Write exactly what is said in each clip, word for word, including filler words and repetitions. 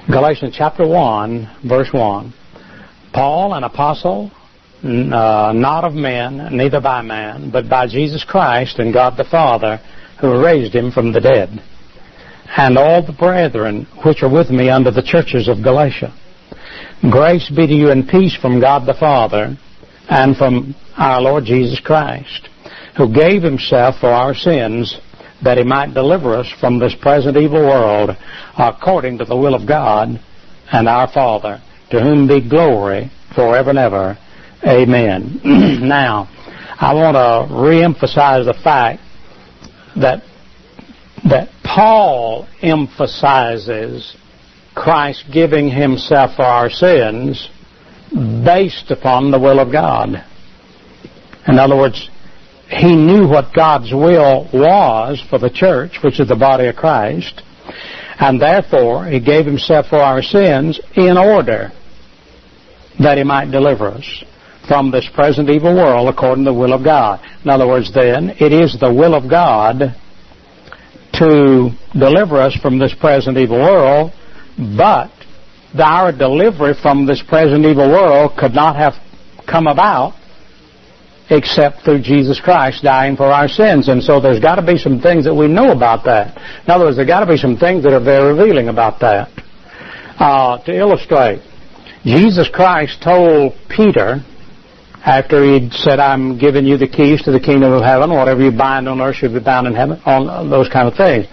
Galatians chapter one, verse one. Paul, an apostle, uh, not of men, neither by man, but by Jesus Christ and God the Father, who raised him from the dead, and all the brethren which are with me under the churches of Galatia. Grace be to you and peace from God the Father and from our Lord Jesus Christ, who gave himself for our sins, that he might deliver us from this present evil world, according to the will of God and our Father, to whom be glory forever and ever. Amen. Now, I want to reemphasize the fact that that Paul emphasizes Christ giving himself for our sins based upon the will of God. In other words, he knew what God's will was for the church, which is the body of Christ, and therefore he gave himself for our sins in order that he might deliver us from this present evil world according to the will of God. In other words, then, it is the will of God to deliver us from this present evil world, but our delivery from this present evil world could not have come about except through Jesus Christ dying for our sins. And so there's got to be some things that we know about that. In other words, there's got to be some things that are very revealing about that. Uh, to illustrate, Jesus Christ told Peter, after he'd said, I'm giving you the keys to the kingdom of heaven, whatever you bind on earth should be bound in heaven, on those kind of things.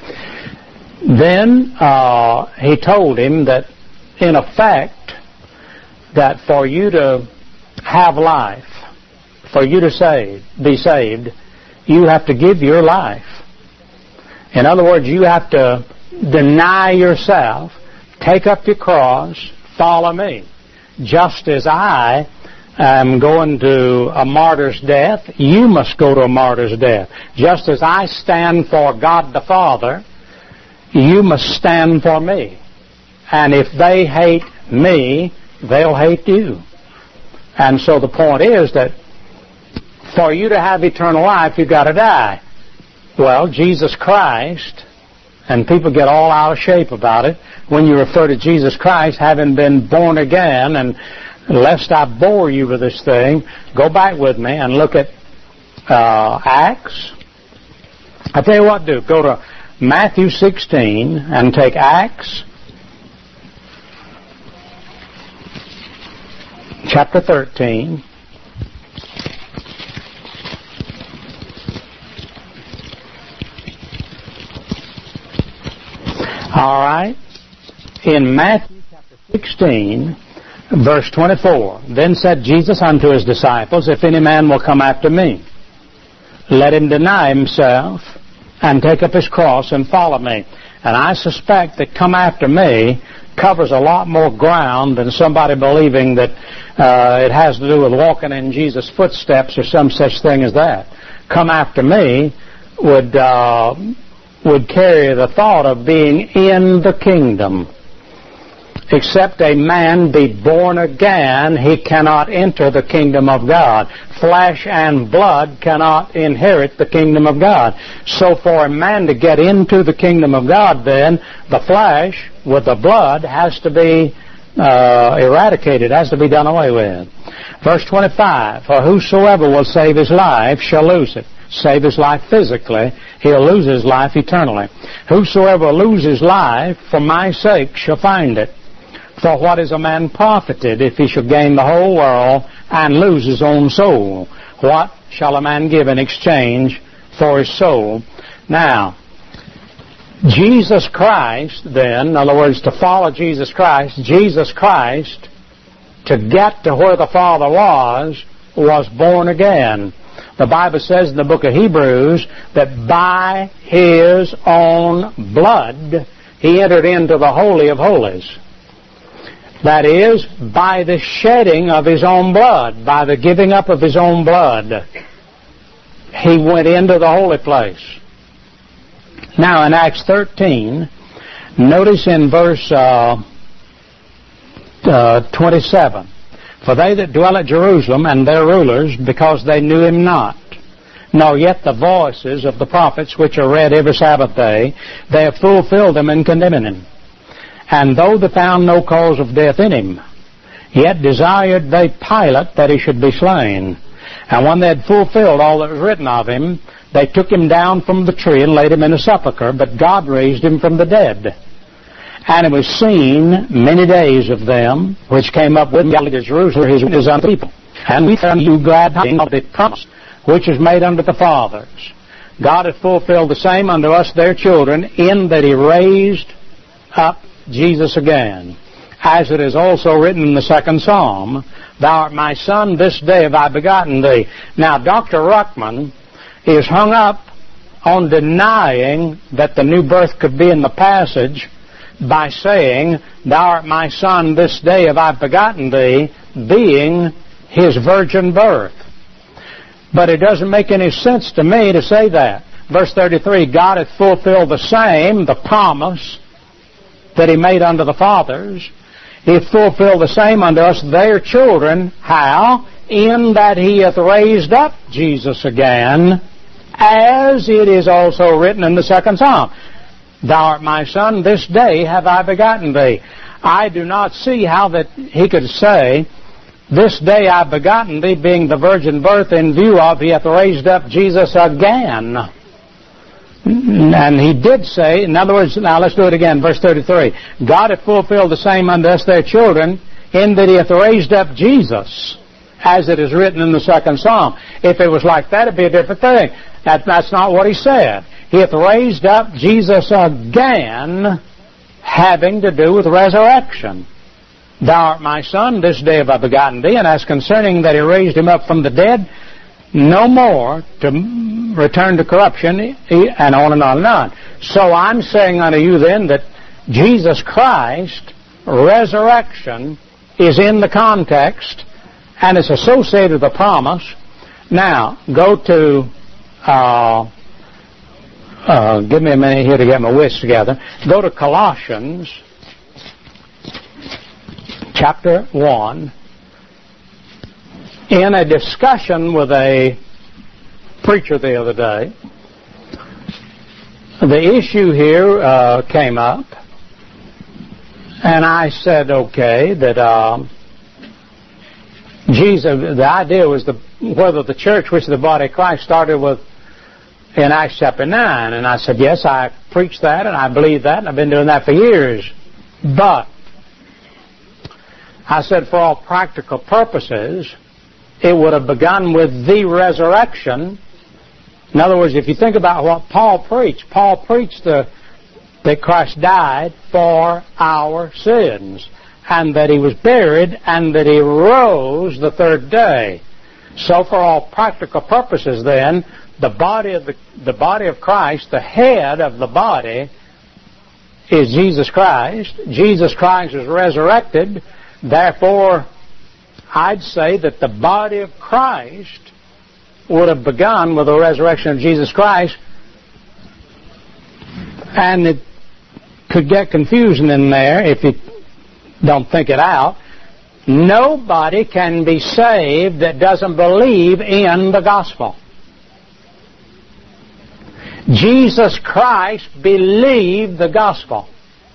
Then uh, he told him that, in effect, that for you to have life, for you to save, be saved, you have to give your life. In other words, you have to deny yourself, take up your cross, follow me. Just as I am going to a martyr's death, you must go to a martyr's death. Just as I stand for God the Father, you must stand for me. And if they hate me, they'll hate you. And so the point is that for you to have eternal life, you've got to die. Well, Jesus Christ, and people get all out of shape about it when you refer to Jesus Christ having been born again, and lest I bore you with this thing, go back with me and look at uh, Acts. I tell you what, do go to Matthew sixteen and take Acts chapter thirteen. All right. In Matthew chapter sixteen, verse twenty-four, then said Jesus unto his disciples, if any man will come after me, let him deny himself and take up his cross and follow me. And I suspect that come after me covers a lot more ground than somebody believing that uh, it has to do with walking in Jesus' footsteps or some such thing as that. Come after me would uh, would carry the thought of being in the kingdom. Except a man be born again, he cannot enter the kingdom of God. Flesh and blood cannot inherit the kingdom of God. So for a man to get into the kingdom of God, then, the flesh with the blood has to be uh, eradicated, has to be done away with. Verse twenty-five, for whosoever will save his life shall lose it. Save his life physically, he'll lose his life eternally. Whosoever loses life for my sake shall find it. For what is a man profited if he shall gain the whole world and lose his own soul? What shall a man give in exchange for his soul? Now, Jesus Christ, then, in other words, to follow Jesus Christ, Jesus Christ, to get to where the Father was, was born again. The Bible says in the book of Hebrews that by his own blood he entered into the Holy of Holies. That is, by the shedding of his own blood, by the giving up of his own blood, he went into the holy place. Now in Acts thirteen, notice in verse uh, uh, twenty-seven, for they that dwell at Jerusalem and their rulers, because they knew him not, nor yet the voices of the prophets which are read every Sabbath day, they have fulfilled them in condemning him. And though they found no cause of death in him, yet desired they Pilate that he should be slain. And when they had fulfilled all that was written of him, they took him down from the tree and laid him in a sepulchre, but God raised him from the dead. And it was seen many days of them, which came up with Galilee to Jerusalem, his witness unto the people. And we tell you glad tidings of the promise, which is made unto the fathers. God hath fulfilled the same unto us their children, in that he raised up Jesus again. As it is also written in the second Psalm, Thou art my son, this day have I begotten thee. Now, Doctor Ruckman is hung up on denying that the new birth could be in the passage by saying, Thou art my son, this day have I begotten thee, being his virgin birth. But it doesn't make any sense to me to say that. Verse thirty-three, God hath fulfilled the same, the promise that he made unto the fathers. He hath fulfilled the same unto us, their children. How? In that he hath raised up Jesus again, as it is also written in the second Psalm. Thou art my son, this day have I begotten thee. I do not see how that he could say, this day I have begotten thee, being the virgin birth, in view of he hath raised up Jesus again. And he did say, in other words, now let's do it again, verse thirty-three. God hath fulfilled the same unto us their children, in that he hath raised up Jesus, as it is written in the second Psalm. If it was like that, it'd be a different thing. That, that's not what he said. He hath raised up Jesus again, having to do with resurrection. Thou art my son, this day have I begotten thee. And as concerning that he raised him up from the dead, no more to return to corruption, and on and on and on. So I'm saying unto you then that Jesus Christ, resurrection, is in the context, and it's associated with the promise. Now, go to, uh, uh, give me a minute here to get my wits together. Go to Colossians, chapter one. In a discussion with a preacher the other day, the issue here uh, came up, and I said, okay, that um, Jesus, the idea was the, whether the church, which is the body of Christ, started with in Acts chapter nine. And I said, yes, I preached that, and I believe that, and I've been doing that for years. But I said, for all practical purposes, it would have begun with the resurrection. In other words, if you think about what Paul preached, Paul preached the, that Christ died for our sins, and that he was buried, and that he rose the third day. So for all practical purposes then, the body of the, the body of Christ, the head of the body, is Jesus Christ. Jesus Christ is resurrected. Therefore, I'd say that the body of Christ would have begun with the resurrection of Jesus Christ, and it could get confusion in there if you don't think it out. Nobody can be saved that doesn't believe in the gospel. Jesus Christ believed the gospel.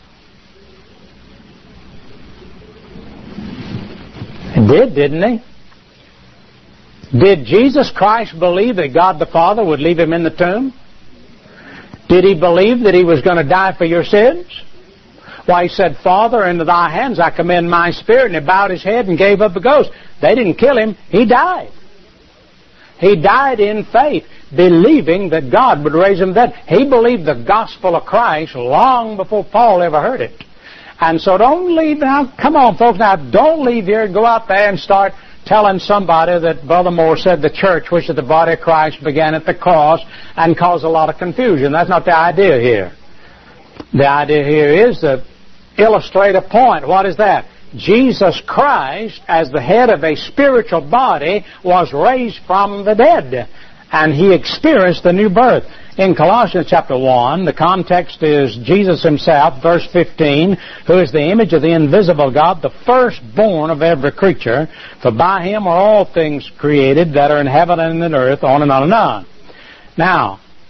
He did, didn't he? Did Jesus Christ believe that God the Father would leave him in the tomb? Did he believe that he was going to die for your sins? Why, he said, Father, into thy hands I commend my spirit, and he bowed his head and gave up the ghost. They didn't kill him. He died. He died in faith, believing that God would raise him dead. He believed the gospel of Christ long before Paul ever heard it. And so don't leave, now, come on folks, now don't leave here and go out there and start telling somebody that Brother Moore said the church, which is the body of Christ, began at the cross and caused a lot of confusion. That's not the idea here. The idea here is to illustrate a point. What is that? Jesus Christ, as the head of a spiritual body, was raised from the dead, and he experienced the new birth. In Colossians chapter one, the context is Jesus himself, verse fifteen, who is the image of the invisible God, the firstborn of every creature, for by him are all things created that are in heaven and in earth, on and on and on. Now,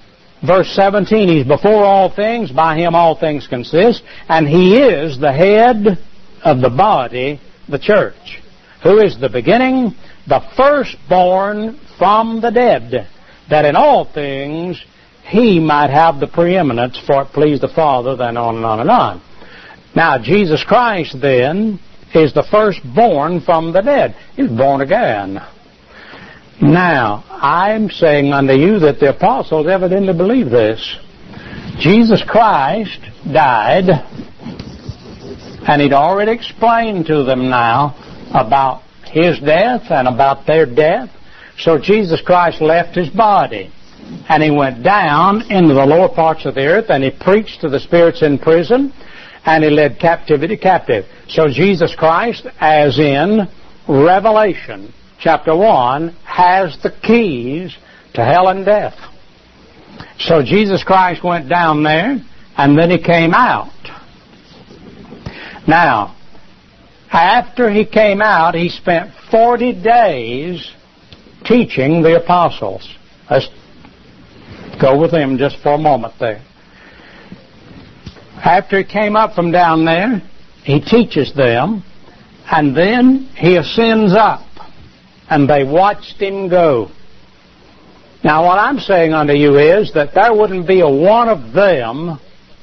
verse seventeen, He's before all things, by Him all things consist, and He is the head of the body, the church, who is the beginning, the firstborn from the dead, that in all things He might have the preeminence, for it pleased the Father, then on and on and on. Now, Jesus Christ, then, is the firstborn from the dead. He's born again. Now, I'm saying unto you that the apostles evidently believe this. Jesus Christ died, and He'd already explained to them now about His death and about their death. So Jesus Christ left His body, and He went down into the lower parts of the earth, and He preached to the spirits in prison, and He led captivity captive. So Jesus Christ, as in Revelation chapter one, has the keys to hell and death. So Jesus Christ went down there, and then He came out. Now, after He came out, He spent forty days teaching the apostles. Let's go with Him just for a moment there. After He came up from down there, He teaches them, and then He ascends up, and they watched Him go. Now, what I'm saying unto you is that there wouldn't be a one of them,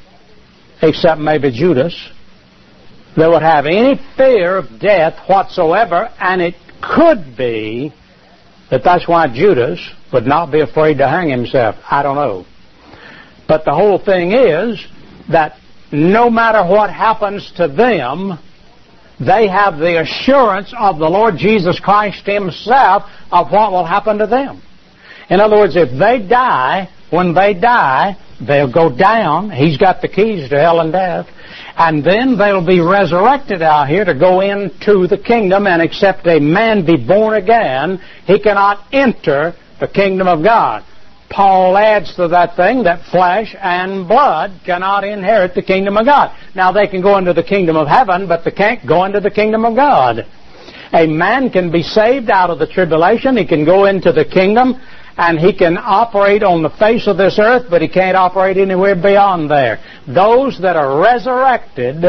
except maybe Judas, that would have any fear of death whatsoever, and it could be that that's why Judas would not be afraid to hang himself. I don't know. But the whole thing is that no matter what happens to them, they have the assurance of the Lord Jesus Christ Himself of what will happen to them. In other words, if they die, when they die, they'll go down. He's got the keys to hell and death. And then they'll be resurrected out here to go into the kingdom, and except a man be born again, he cannot enter the kingdom of God. Paul adds to that thing that flesh and blood cannot inherit the kingdom of God. Now, they can go into the kingdom of heaven, but they can't go into the kingdom of God. A man can be saved out of the tribulation. He can go into the kingdom, and he can operate on the face of this earth, but he can't operate anywhere beyond there. Those that are resurrected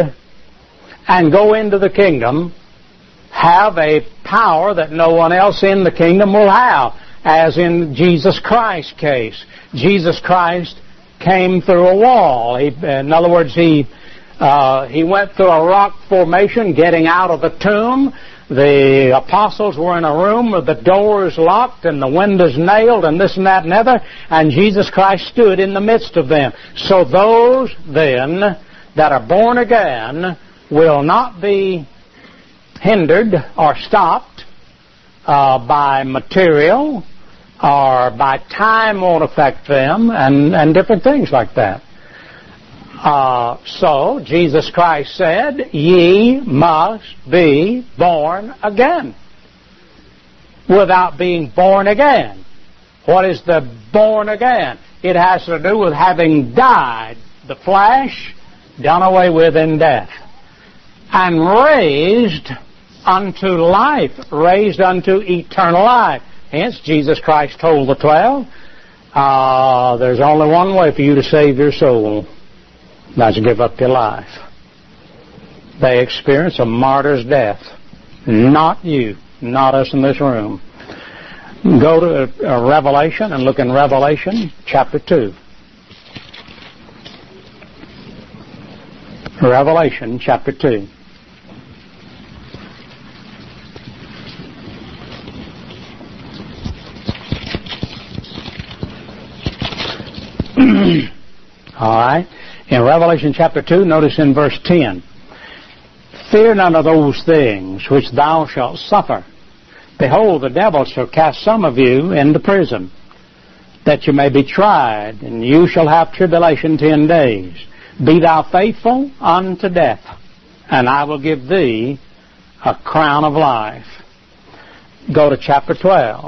and go into the kingdom have a power that no one else in the kingdom will have, as in Jesus Christ's case. Jesus Christ came through a wall. He, in other words, he uh, he went through a rock formation getting out of the tomb. The apostles were in a room with the doors locked and the windows nailed and this and that and other, and Jesus Christ stood in the midst of them. So those then that are born again will not be hindered or stopped uh, by material, or by time won't affect them, and, and different things like that. Uh, so, Jesus Christ said, ye must be born again. Without being born again. What is the born again? It has to do with having died, the flesh, done away with in death, and raised unto life, raised unto eternal life. Hence, Jesus Christ told the twelve, uh, there's only one way for you to save your soul. That's to give up your life. They experience a martyr's death. Not you. Not us in this room. Go to uh, Revelation and look in Revelation chapter two. Revelation chapter two. All right. In Revelation chapter two, notice in verse ten, fear none of those things which thou shalt suffer. Behold, the devil shall cast some of you into prison, that you may be tried, and you shall have tribulation ten days. Be thou faithful unto death, and I will give thee a crown of life. Go to chapter twelve.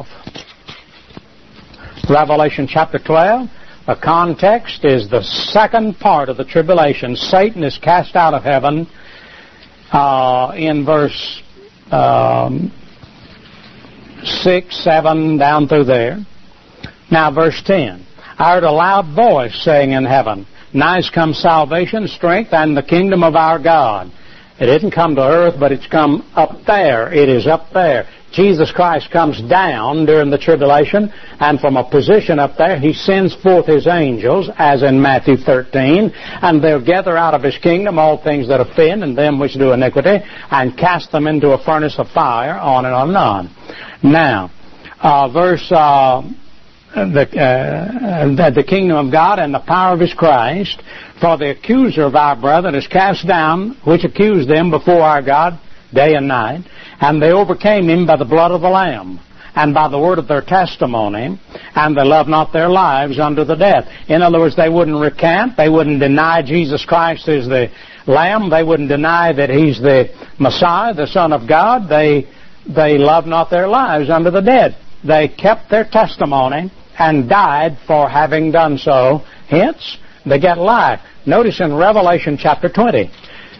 Revelation chapter twelve. The context is the second part of the tribulation. Satan is cast out of heaven uh, in verse um, six, seven, down through there. Now, verse ten. I heard a loud voice saying in heaven, Nigh comes salvation, strength, and the kingdom of our God. It didn't come to earth, but it's come up there. It is up there. Jesus Christ comes down during the tribulation, and from a position up there, He sends forth His angels, as in Matthew thirteen, and they'll gather out of His kingdom all things that offend and them which do iniquity, and cast them into a furnace of fire, on and on and on. Now, uh, verse... Uh, The, uh, the kingdom of God and the power of His Christ, for the accuser of our brethren is cast down, which accused them before our God day and night, and they overcame him by the blood of the Lamb, and by the word of their testimony, and they loved not their lives unto the death. In other words, they wouldn't recant, they wouldn't deny Jesus Christ is the Lamb, they wouldn't deny that He's the Messiah, the Son of God. They, they loved not their lives unto the death. They kept their testimony and died for having done so. Hence, they get life. Notice in Revelation chapter twenty.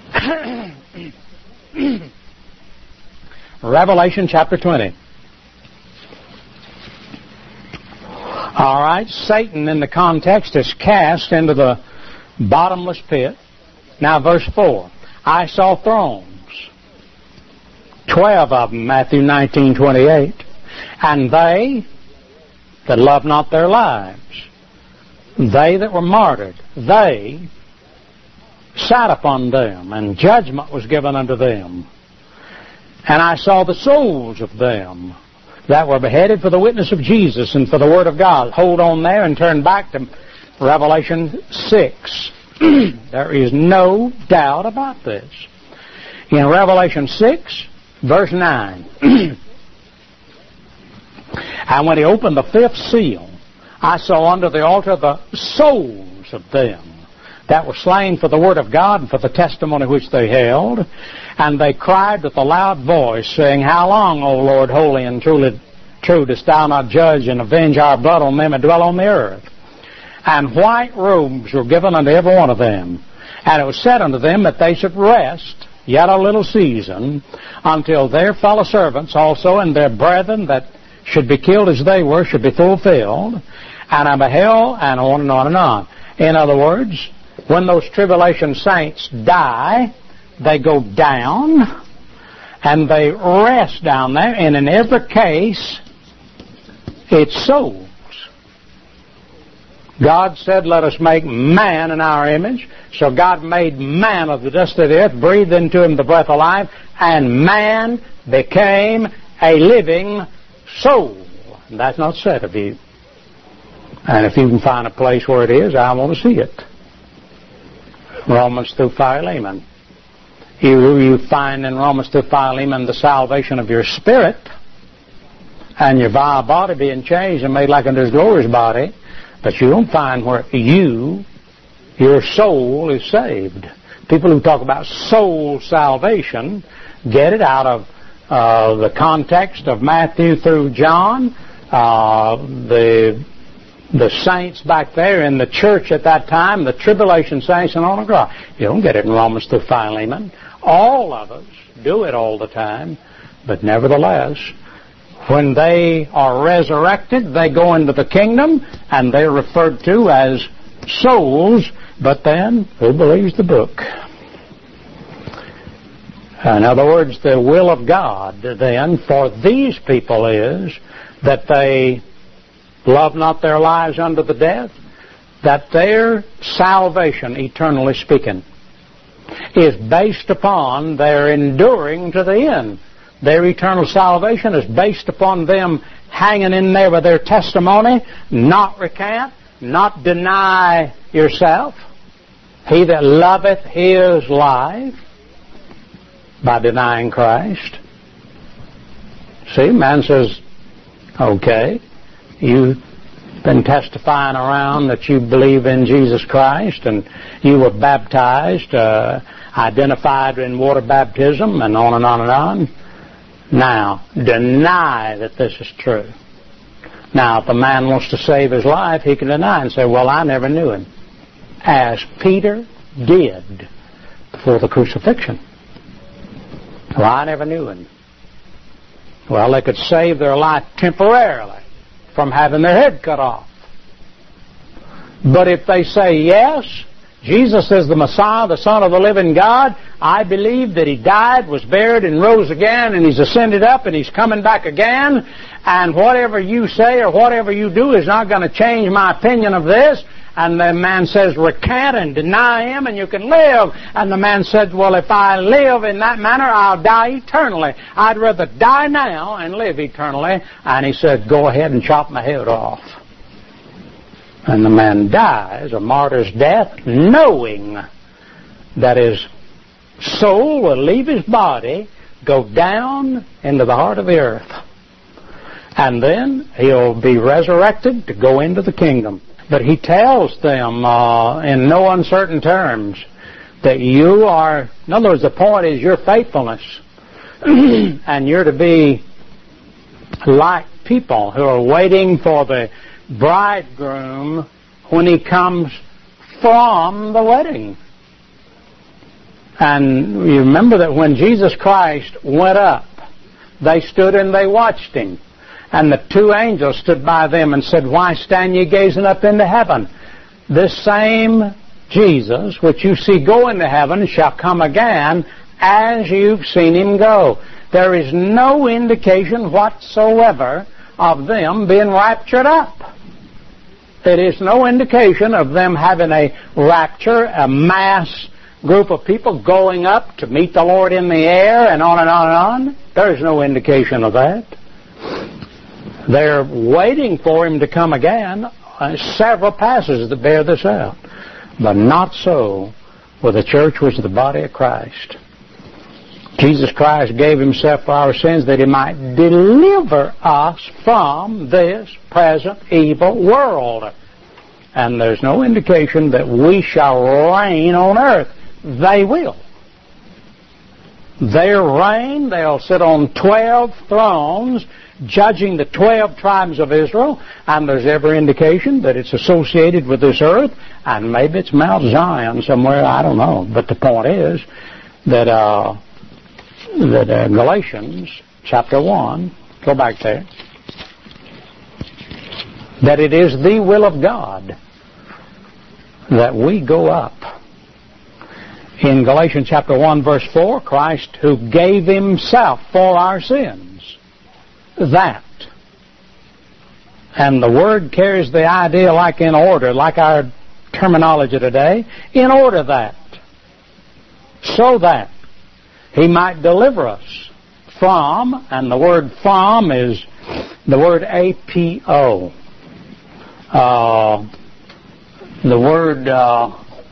Revelation chapter twenty. All right, Satan in the context is cast into the bottomless pit. Now verse four. I saw thrones, twelve of them, Matthew nineteen twenty-eight. And they that loved not their lives, they that were martyred, they sat upon them, and judgment was given unto them. And I saw the souls of them that were beheaded for the witness of Jesus and for the word of God. Hold on there and turn back to Revelation six. There is no doubt about this. In Revelation six, verse nine. And when He opened the fifth seal, I saw under the altar the souls of them that were slain for the word of God and for the testimony which they held. And they cried with a loud voice, saying, How long, O Lord, holy and truly true, dost Thou not judge and avenge our blood on them that dwell on the earth? And white robes were given unto every one of them. And it was said unto them that they should rest yet a little season, until their fellow servants also and their brethren that should be killed as they were should be fulfilled. And I beheld, and on and on and on. In other words, when those tribulation saints die, they go down, and they rest down there, and in every case, it's souls. God said, let us make man in our image. So God made man of the dust of the earth, breathed into him the breath of life, and man became a living soul. And that's not said of you. And if you can find a place where it is, I want to see it. Romans through Philemon. You, you find in Romans through Philemon the salvation of your spirit and your vile body being changed and made like unto His glorious body. But you don't find where you, your soul, is saved. People who talk about soul salvation get it out of uh, the context of Matthew through John. Uh, the the saints back there in the church at that time, the tribulation saints and on the cross. You don't get it in Romans through Philemon. All of us do it all the time, but nevertheless, when they are resurrected, they go into the kingdom, and they're referred to as souls, but then, who believes the book? In other words, the will of God then for these people is that they love not their lives unto the death, that their salvation, eternally speaking, is based upon their enduring to the end. Their eternal salvation is based upon them hanging in there with their testimony, not recant, not deny yourself. He that loveth his life by denying Christ. See, man says, okay, you've been testifying around that you believe in Jesus Christ and you were baptized, uh, identified in water baptism, and on and on and on. Now, deny that this is true. Now, if a man wants to save his life, he can deny and say, well, I never knew him. As Peter did before the crucifixion. Well, I never knew him. Well, they could save their life temporarily from having their head cut off. But if they say, yes, Jesus is the Messiah, the Son of the living God, I believe that He died, was buried, and rose again, and He's ascended up, and He's coming back again, and whatever you say or whatever you do is not going to change my opinion of this. And the man says, recant and deny Him, and you can live. And the man said, well, if I live in that manner, I'll die eternally. I'd rather die now and live eternally. And he said, go ahead and chop my head off. And the man dies a martyr's death, knowing that his soul will leave his body, go down into the heart of the earth. And then he'll be resurrected to go into the kingdom. But he tells them uh, in no uncertain terms that you are, in other words, the point is your faithfulness. And you're to be like people who are waiting for the bridegroom when he comes from the wedding. And you remember that when Jesus Christ went up, they stood and they watched Him. And the two angels stood by them and said, why stand ye gazing up into heaven? This same Jesus, which you see go into heaven, shall come again as you've seen Him go. There is no indication whatsoever of them being raptured up. It is no indication of them having a rapture, a mass group of people going up to meet the Lord in the air and on and on and on. There is no indication of that. They're waiting for Him to come again. Uh, several passages that bear this out. But not so with the church, which is the body of Christ. Jesus Christ gave Himself for our sins that He might deliver us from this present evil world. And there's no indication that we shall reign on earth. They will. Their reign, they'll sit on twelve thrones, judging the twelve tribes of Israel, and there's every indication that it's associated with this earth, and maybe it's Mount Zion somewhere, I don't know. But the point is that uh, that uh, Galatians chapter one, go back there, that it is the will of God that we go up. In Galatians chapter one, verse four, Christ who gave Himself for our sins. That. And the word carries the idea like in order, like our terminology today, in order that. So that He might deliver us from, and the word from is the word A P O. Uh, the word uh,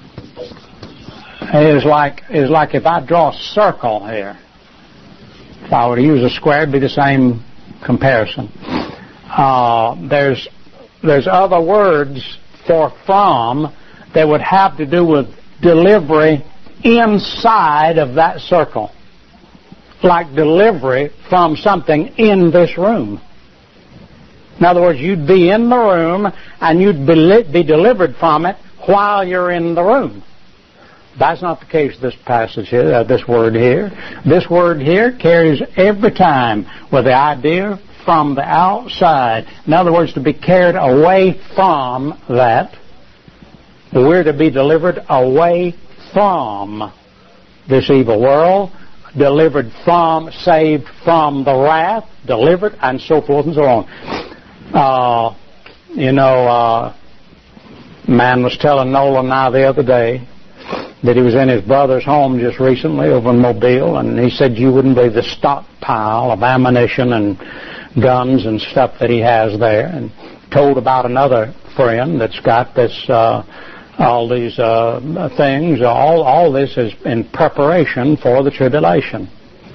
is like is like if I draw a circle here. If I were to use a square, it'd be the same comparison. Uh, there's there's other words for from that would have to do with delivery inside of that circle, like delivery from something in this room. In other words, you'd be in the room and you'd be, be delivered from it while you're in the room. That's not the case this passage here, uh, this word here. This word here carries every time with the idea from the outside. In other words, to be carried away from that. We're to be delivered away from this evil world, delivered from, saved from the wrath, delivered, and so forth and so on. Uh, you know, uh, man was telling Nolan and I the other day that he was in his brother's home just recently over in Mobile, and he said you wouldn't believe the stockpile of ammunition and guns and stuff that he has there, and told about another friend that's got this, uh, all these uh, things. All, all this is in preparation for the tribulation.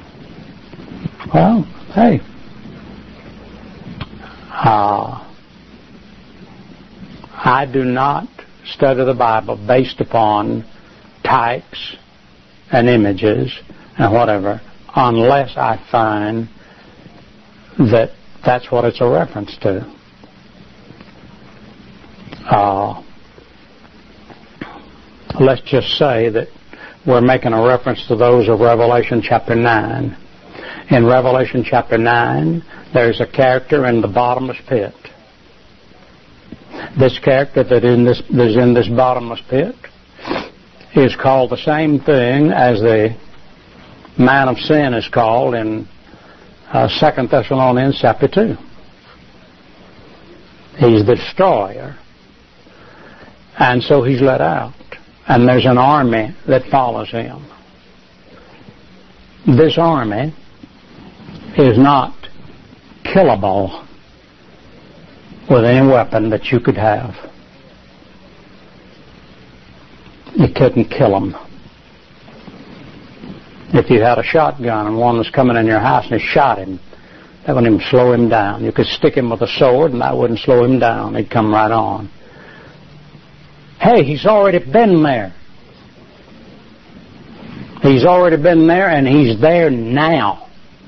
Well, hey. Uh, I do not study the Bible based upon types and images and whatever, unless I find that that's what it's a reference to. Uh, let's just say that we're making a reference to those of Revelation chapter nine. In Revelation chapter nine, there's a character in the bottomless pit. This character that in this that's in this bottomless pit is called the same thing as the man of sin is called in uh, Second Thessalonians chapter two. He's the destroyer. And so he's let out. And there's an army that follows him. This army is not killable with any weapon that you could have. You couldn't kill them. If you had a shotgun and one was coming in your house and you shot him, that wouldn't even slow him down. You could stick him with a sword and that wouldn't slow him down. He'd come right on. Hey, he's already been there. He's already been there and he's there now.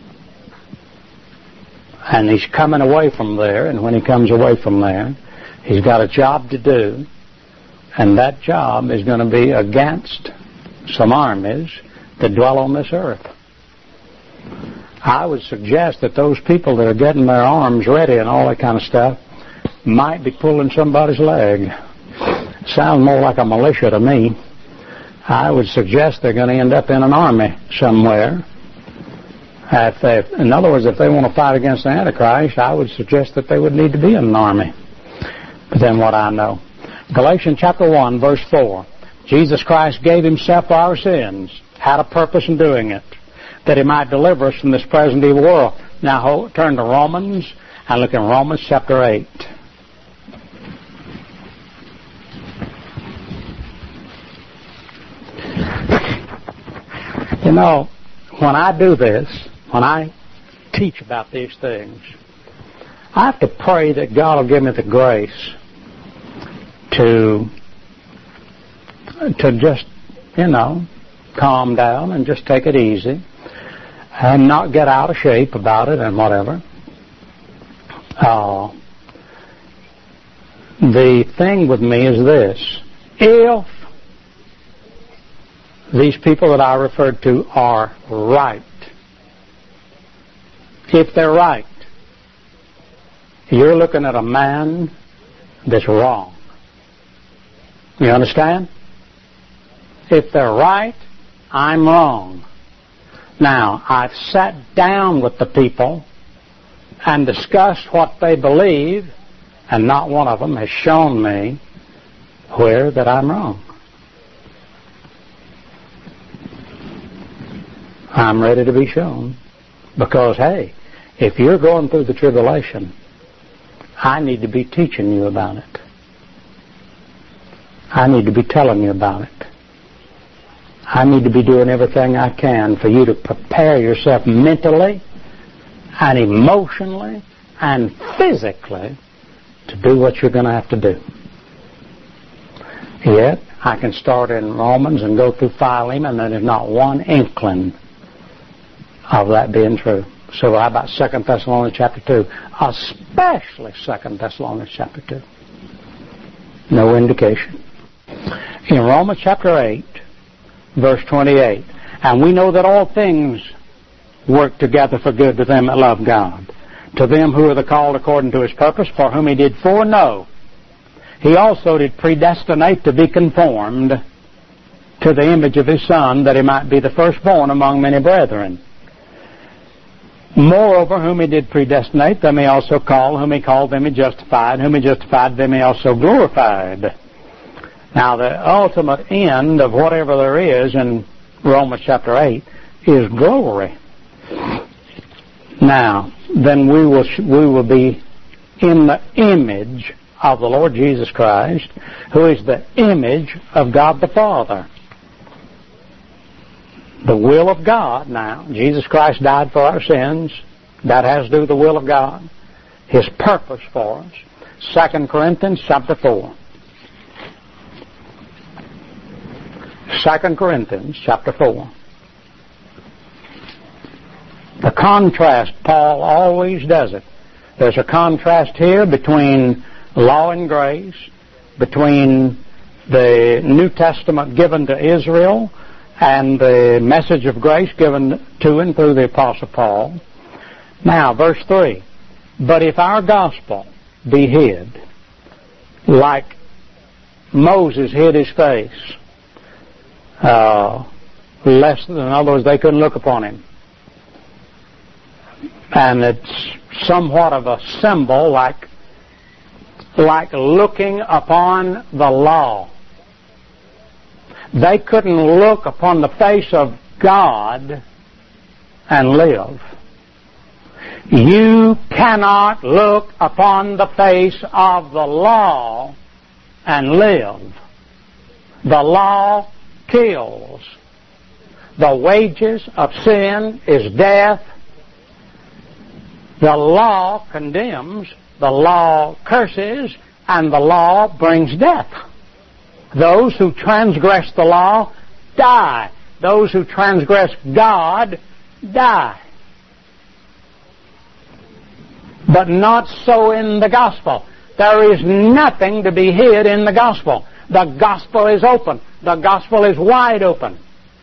And he's coming away from there, and when he comes away from there, he's got a job to do, and that job is going to be against some armies that dwell on this earth. I would suggest that those people that are getting their arms ready and all that kind of stuff might be pulling somebody's leg. Sounds more like a militia to me. I would suggest they're going to end up in an army somewhere. If they, in other words, if they want to fight against the Antichrist, I would suggest that they would need to be in an army. But then what I know. Galatians chapter one, verse four. Jesus Christ gave himself for our sins, had a purpose in doing it, that he might deliver us from this present evil world. Now turn to Romans and look in Romans chapter eight. You know, when I do this, when I teach about these things, I have to pray that God will give me the grace to to just, you know, calm down and just take it easy and not get out of shape about it and whatever. Uh, the thing with me is this. If these people that I referred to are right, if they're right, you're looking at a man that's wrong. You understand? If they're right, I'm wrong. Now, I've sat down with the people and discussed what they believe, and not one of them has shown me where that I'm wrong. I'm ready to be shown. Because, hey, if you're going through the tribulation, I need to be teaching you about it. I need to be telling you about it. I need to be doing everything I can for you to prepare yourself mentally and emotionally and physically to do what you're going to have to do. Yet, I can start in Romans and go through Philemon, and there's not one inkling of that being true. So how about Second Thessalonians chapter two? Especially Second Thessalonians chapter two. No indication. In Romans chapter eight, verse twenty-eight, and we know that all things work together for good to them that love God, to them who are the called according to his purpose, for whom he did foreknow, he also did predestinate to be conformed to the image of his Son, that he might be the firstborn among many brethren. Moreover, whom he did predestinate, them he also called. Whom he called, them he justified. Whom he justified, them he also glorified. Now, the ultimate end of whatever there is in Romans chapter eight is glory. Now, then we will we will be in the image of the Lord Jesus Christ, who is the image of God the Father. The will of God now. Jesus Christ died for our sins. That has to do with the will of God. His purpose for us. Second Corinthians chapter four. Second Corinthians chapter four. The contrast, Paul always does it. There's a contrast here between law and grace, between the New Testament given to Israel and the message of grace given to and through the Apostle Paul. Now, verse three. But if our gospel be hid, like Moses hid his face. Uh, less, in other words, they couldn't look upon him. And it's somewhat of a symbol, like, like looking upon the law. They couldn't look upon the face of God and live. You cannot look upon the face of the law and live. The law kills. The wages of sin is death. The law condemns, the law curses, and the law brings death. Those who transgress the law die. Those who transgress God die. But not so in the gospel. There is nothing to be hid in the gospel. The gospel is open. The gospel is wide open.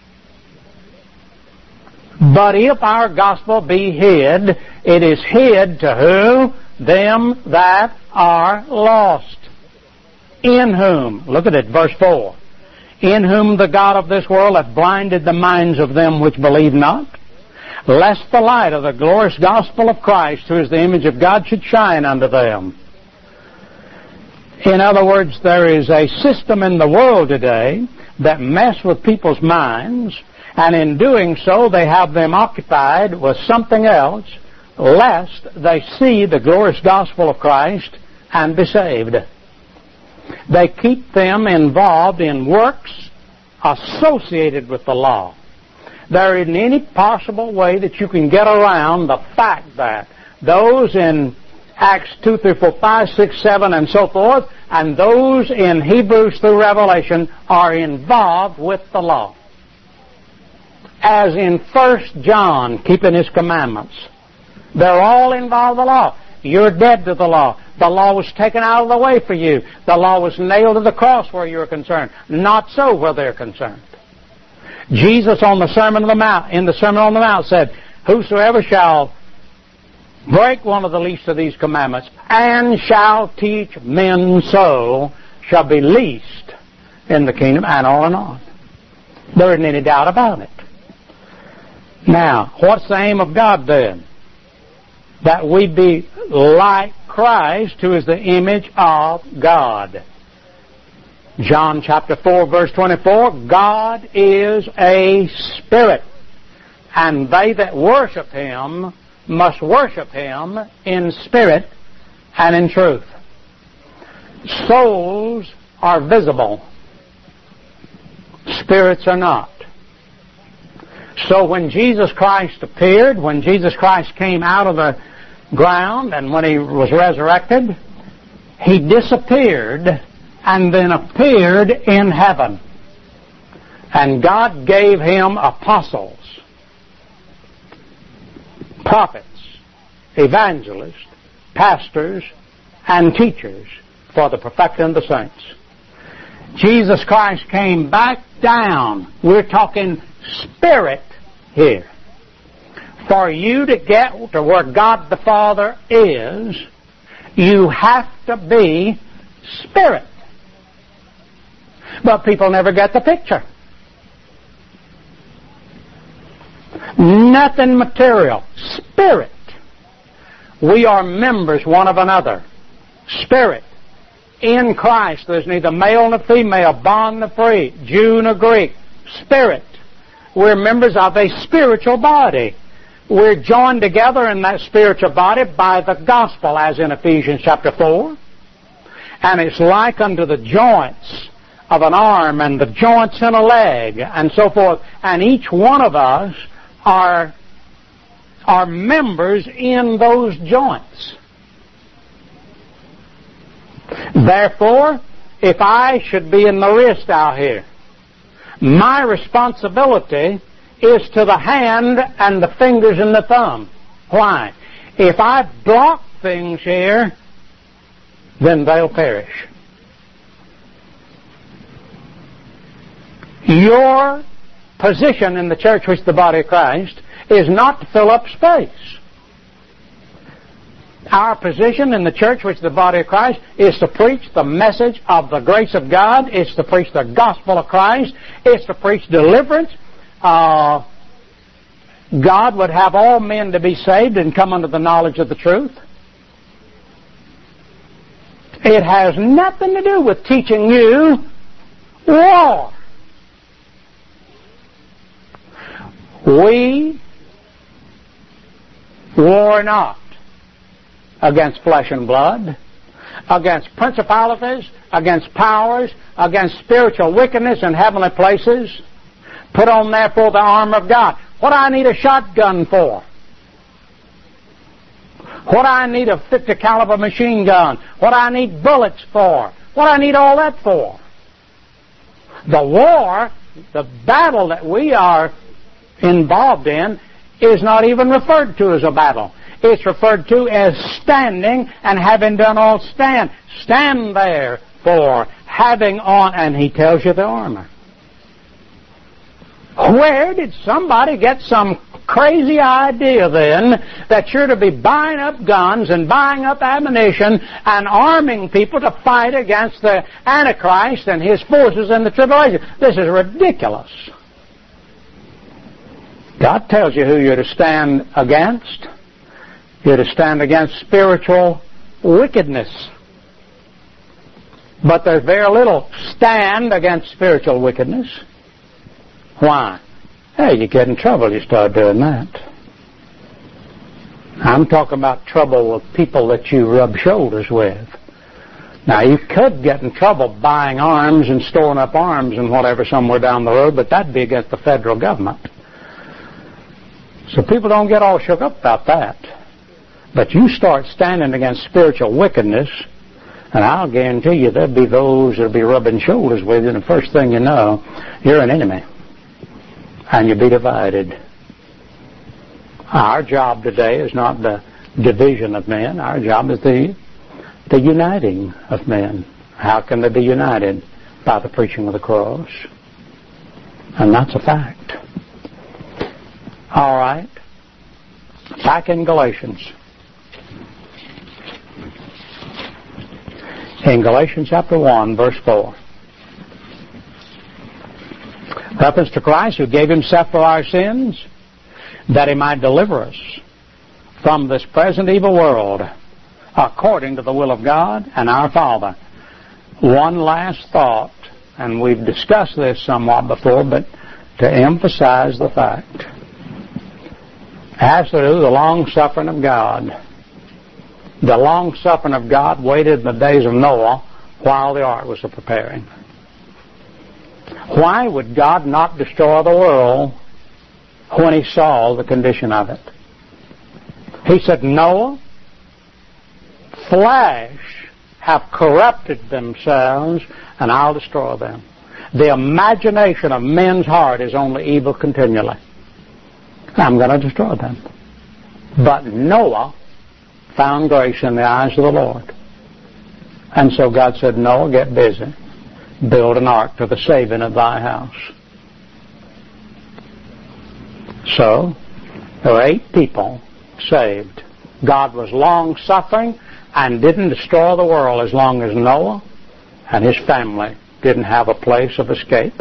But if our gospel be hid, it is hid to who? Them that are lost. In whom, look at it, verse four. In whom the God of this world hath blinded the minds of them which believe not, lest the light of the glorious gospel of Christ, who is the image of God, should shine unto them. In other words, there is a system in the world today that mess with people's minds, and in doing so they have them occupied with something else, lest they see the glorious gospel of Christ and be saved. They keep them involved in works associated with the law. There isn't any possible way that you can get around the fact that those in Acts two through four, five, six, seven, and so forth, and those in Hebrews through Revelation are involved with the law. As in First John, keeping his commandments. They're all involved with the law. You're dead to the law. The law was taken out of the way for you. The law was nailed to the cross where you're concerned. Not so where they're concerned. Jesus on the Sermon on the Mount, in the Sermon on the Mount said, whosoever shall break one of the least of these commandments and shall teach men so shall be least in the kingdom, and on and on. There isn't any doubt about it. Now, what's the aim of God then? That we be like Christ, who is the image of God. John chapter four, verse twenty-four, God is a spirit, and they that worship Him must worship Him in spirit and in truth. Souls are visible. Spirits are not. So when Jesus Christ appeared, when Jesus Christ came out of the ground and when He was resurrected, He disappeared and then appeared in heaven. And God gave Him apostles, prophets, evangelists, pastors, and teachers for the perfecting of the saints. Jesus Christ came back down. We're talking spirit here. For you to get to where God the Father is, you have to be spirit. But people never get the picture. Nothing material. Spirit. We are members one of another. Spirit. In Christ, there's neither male nor female, bond nor free, Jew nor Greek. Spirit. We're members of a spiritual body. We're joined together in that spiritual body by the gospel, as in Ephesians chapter four. And it's like unto the joints of an arm and the joints in a leg and so forth. And each one of us are, are members in those joints. Therefore, if I should be in the wrist out here, my responsibility is to the hand and the fingers and the thumb. Why? If I block things here, then they'll perish. Your position in the church, which is the body of Christ, is not to fill up space. Our position in the church, which is the body of Christ, is to preach the message of the grace of God. It's to preach the gospel of Christ. It's to preach deliverance. Uh, God would have all men to be saved and come under the knowledge of the truth. It has nothing to do with teaching you war. We war not against flesh and blood, against principalities, against powers, against spiritual wickedness in heavenly places. Put on therefore the armor of God. What do I need a shotgun for? What do I need a fifty caliber machine gun? What do I need bullets for? What do I need all that for? The war, the battle that we are involved in, is not even referred to as a battle. It's referred to as standing, and having done all stand. Stand therefore, having on, and he tells you the armor. Where did somebody get some crazy idea then that you're to be buying up guns and buying up ammunition and arming people to fight against the Antichrist and his forces in the tribulation? This is ridiculous. God tells you who you're to stand against. You're to stand against spiritual wickedness. But there's very little stand against spiritual wickedness. Why? Hey, you get in trouble, you start doing that. I'm talking about trouble with people that you rub shoulders with. Now, you could get in trouble buying arms and storing up arms and whatever somewhere down the road, but that'd be against the federal government. So people don't get all shook up about that. But you start standing against spiritual wickedness, and I'll guarantee you there'll be those that'll be rubbing shoulders with you, and the first thing you know, you're an enemy. And you'll be divided. Our job today is not the division of men. Our job is the, the uniting of men. How can they be united? By the preaching of the cross. And that's a fact. All right. Back in Galatians. In Galatians chapter one, verse four. Reference to Christ, who gave himself for our sins, that he might deliver us from this present evil world, according to the will of God and our Father. One last thought, and we've discussed this somewhat before, but to emphasize the fact, has to do with the long-suffering of God. The long-suffering of God waited in the days of Noah while the ark was preparing. Why would God not destroy the world when he saw the condition of it? He said, Noah, flesh have corrupted themselves, and I'll destroy them. The imagination of men's heart is only evil continually. I'm going to destroy them. But Noah found grace in the eyes of the Lord. And so God said, Noah, get busy. Build an ark to the saving of thy house. So, there were eight people saved. God was long-suffering and didn't destroy the world as long as Noah and his family didn't have a place of escape.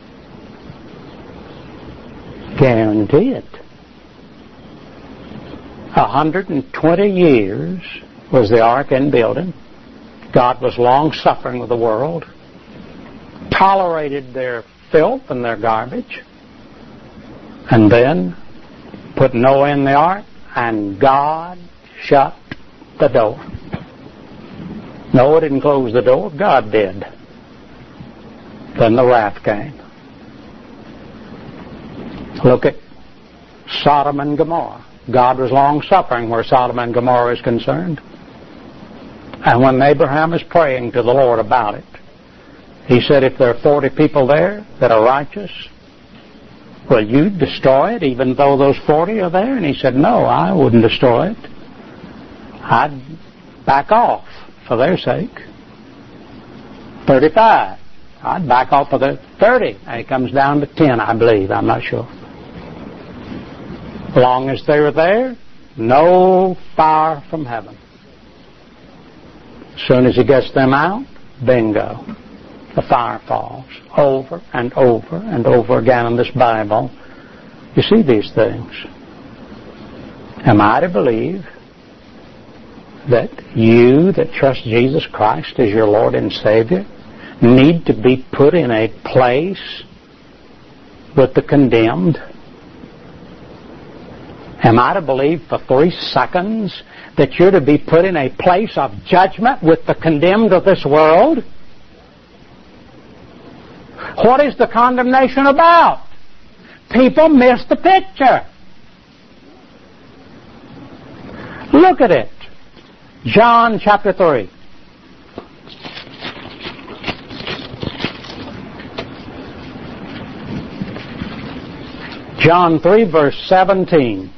Guarantee it. one hundred twenty years was the ark in building. God was long-suffering with the world, tolerated their filth and their garbage, and then put Noah in the ark, and God shut the door. Noah didn't close the door, God did. Then the wrath came. Look at Sodom and Gomorrah. God was long-suffering where Sodom and Gomorrah is concerned. And when Abraham is praying to the Lord about it, he said, if there are forty people there that are righteous, will you destroy it even though those forty are there? And he said, no, I wouldn't destroy it. I'd back off for their sake. thirty-five. I'd back off for the thirty. And it comes down to ten, I believe. I'm not sure. As long as they were there, no fire from heaven. As soon as he gets them out, bingo, the fire falls. Over and over and over again in this Bible, you see these things. Am I to believe that you that trust Jesus Christ as your Lord and Savior need to be put in a place with the condemned? Am I to believe for three seconds that you're to be put in a place of judgment with the condemned of this world? What is the condemnation about? People miss the picture. Look at it. John chapter three. John three verse seventeen.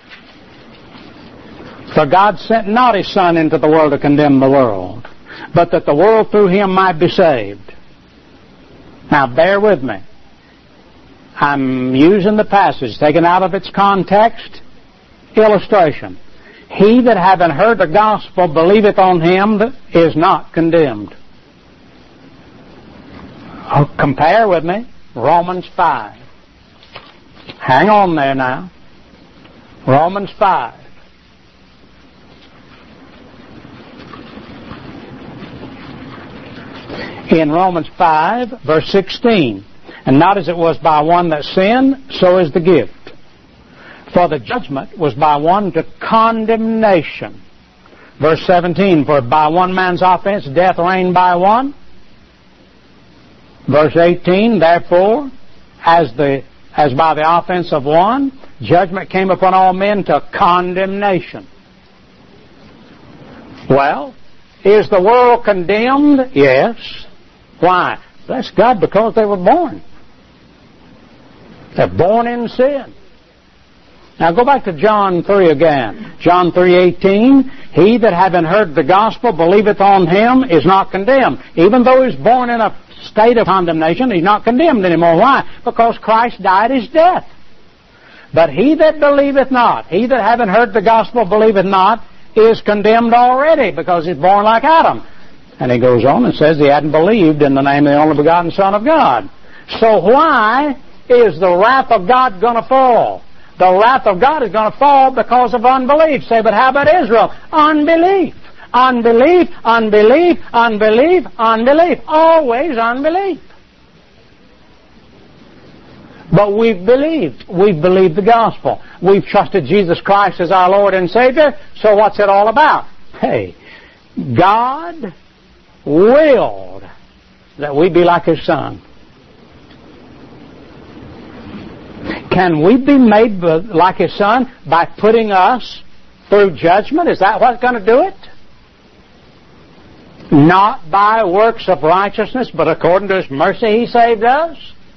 For God sent not His Son into the world to condemn the world, but that the world through Him might be saved. Now bear with me. I'm using the passage taken out of its context. Illustration. He that having heard the gospel believeth on Him that is not condemned. Oh, compare with me. Romans five. Hang on there now. Romans five. In Romans five, verse sixteen. And not as it was by one that sinned, so is the gift. For the judgment was by one to condemnation. Verse seventeen. For by one man's offense death reigned by one. Verse eighteen. Therefore, as the as by the offense of one, judgment came upon all men to condemnation. Well, is the world condemned? Yes. Why? Bless God, because they were born. They're born in sin. Now go back to John three again. John three eighteen. He that having heard the gospel believeth on Him is not condemned. Even though he's born in a state of condemnation, he's not condemned anymore. Why? Because Christ died His death. But he that believeth not, he that having heard the gospel believeth not, is condemned already, because he's born like Adam. And he goes on and says he hadn't believed in the name of the only begotten Son of God. So why is the wrath of God going to fall? The wrath of God is going to fall because of unbelief. Say, but how about Israel? Unbelief. Unbelief, unbelief, unbelief, unbelief. Always unbelief. But we've believed. We've believed the gospel. We've trusted Jesus Christ as our Lord and Savior. So what's it all about? Hey, God willed that we be like His Son. Can we be made like His Son by putting us through judgment? Is that what's going to do it? Not by works of righteousness, but according to His mercy He saved us.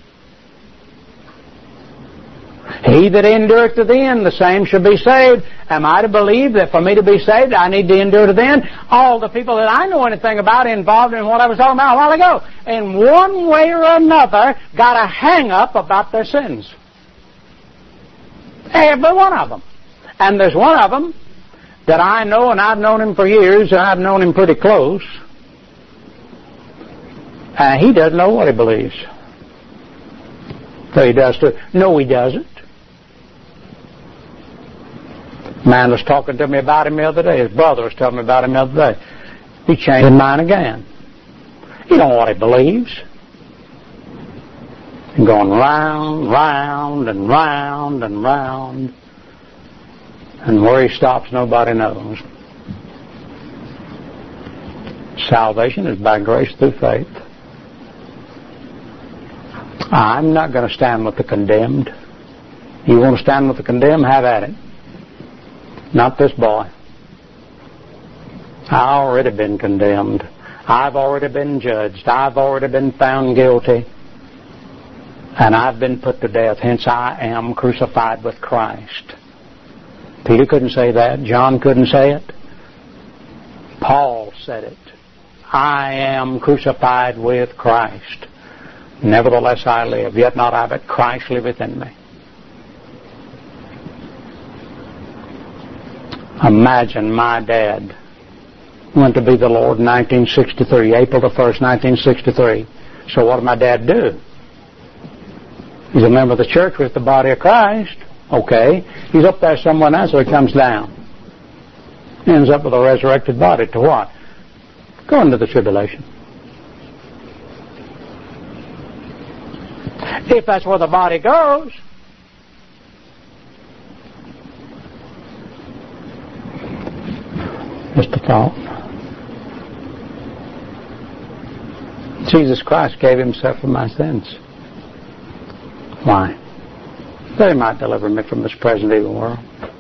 He that endureth to the end, the same shall be saved. Am I to believe that for me to be saved, I need to endure to the end? All the people that I know anything about involved in what I was talking about a while ago, in one way or another, got a hang-up about their sins. Every one of them. And there's one of them that I know, and I've known him for years, and I've known him pretty close. And he doesn't know what he believes. So he does too. No, he doesn't. Man was talking to me about him the other day. His brother was telling me about him the other day. He changed his mind again. He don't know what he believes. And going round, round, and round, and round. And where he stops, nobody knows. Salvation is by grace through faith. I'm not going to stand with the condemned. You want to stand with the condemned? Have at it. Not this boy. I've already been condemned. I've already been judged. I've already been found guilty. And I've been put to death. Hence I am crucified with Christ. Peter couldn't say that. John couldn't say it. Paul said it. I am crucified with Christ. Nevertheless I live. Yet not I, but Christ liveth in me. Imagine my dad went to be the Lord in nineteen sixty-three, April the first, nineteen sixty-three. So what did my dad do? He's a member of the church with the body of Christ. Okay. He's up there somewhere now, so he comes down. Ends up with a resurrected body. To what? Go into the tribulation. If that's where the body goes. Just a thought. Jesus Christ gave himself for my sins. Why? That he might deliver me from this present evil world.